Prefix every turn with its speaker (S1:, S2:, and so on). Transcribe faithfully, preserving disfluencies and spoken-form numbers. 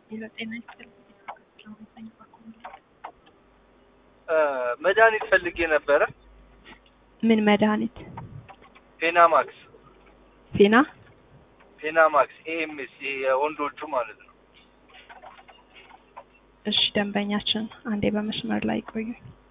S1: የጤና ይስጥልኝ።
S2: መድኃኒት ፈልጌ ነበረ።
S1: ምን መድኃኒት?
S2: ፌናማክስ
S1: ፌና
S2: ፌናማክስ ኤኤምኤስ የወንዶቹ ማለት ነው።
S1: እሺ ደንበኛችን አንዴ በመስመር ላይ ቆዩ።